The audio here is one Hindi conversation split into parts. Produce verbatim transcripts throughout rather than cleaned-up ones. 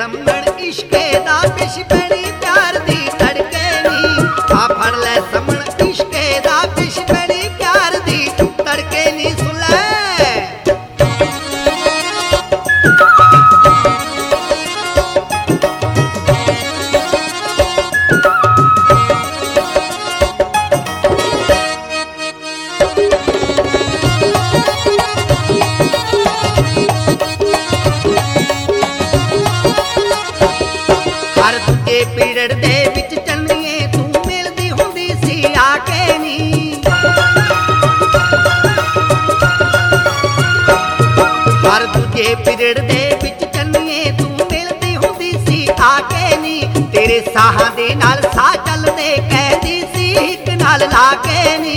समण इश्के दा पिछ पैनी प्यार दी तड़के नी। आ फड़ ले समण इश्के दा पिछ पैनी प्यार दी तड़के नी। सुन ले पीड़ दे विच चन्निए तू मिलदी हुंदी सी आके नी। हर दूजे पीड़ दे विच चन्निए तू मिलदी हुंदी सी आके नी। तेरे साहां दे नाल साह चलदे कहदी सी हिक नाल लाके नी।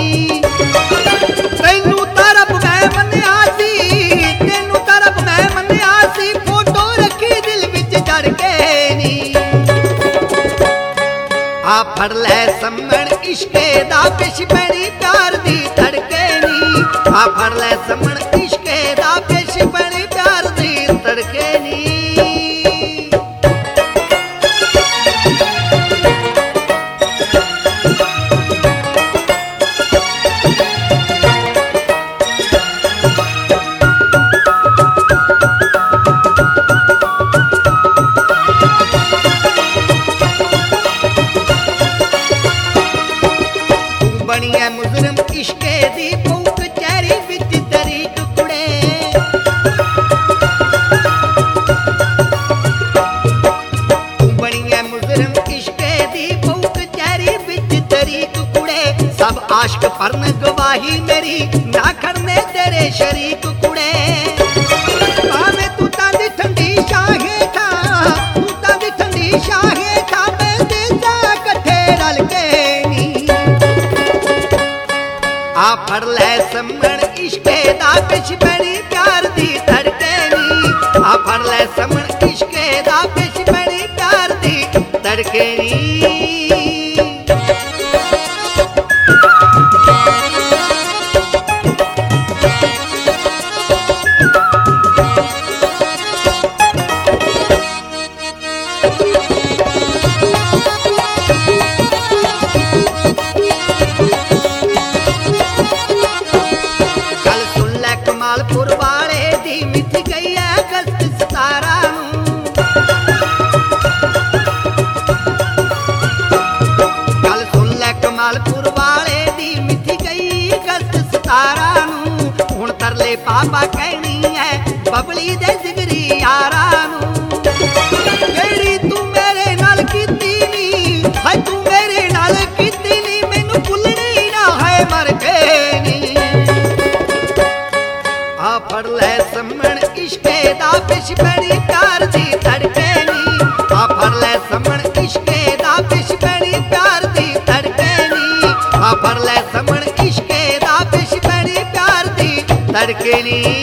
तैनू तरफ मैं मन्निया सी, तैनू तरफ मैं मन्निया सी, फोटो रखी दिल विच जड़ के नी। आ फड़ ले समण इश्के दा पिछ पैनी प्यार दी तड़के नी। आ फड़ ले समण इश्के दा पिछ पैनी प्यार दी तड़के नी। बनिया मुजरम इश्के दी भूख चेहरी विच दरी टुकड़े। बनिया मुजरम इश्के दी भूख चेहरी विच दरी टुकड़े। सब आशिक परन गवाही मेरी ना करने तेरे शरीक कुड़े। भावे तू तां ठंडी शाहे था, तू तां ठंडी शाहे था, मैं ते जा कट्ठे रल के नी। आ फड़ ले समण इश्के दा पिछ पैनी प्यार दी तड़के नी। आ फड़ ले समण इश्के दा पिछ पैनी प्यार दी तड़के नी। कमालपुर वाले दी मिथ गई है अगस्त सतारा नूं। गल सुन ले कमालपुर वाले दी मिथ गई अगस्त सतारा नूं। हुण तरले पापा कहनी है बबली दे जिगरी यारा नूं। जेड़ी तू मेरे नाल कीती नी, हाय तू मेरे नाल कीती नी, मैनू भुलनी ना है मर के नी। आ फड़ ले समण इश्के दा पिछ पैनी प्यार दी तड़के नी। आ फड़ ले समण इश्के दा पिछ पैनी प्यार दी तड़के नी। आ फड़ ले समण इश्के दा पिछ पैनी प्यार दी तड़के नी।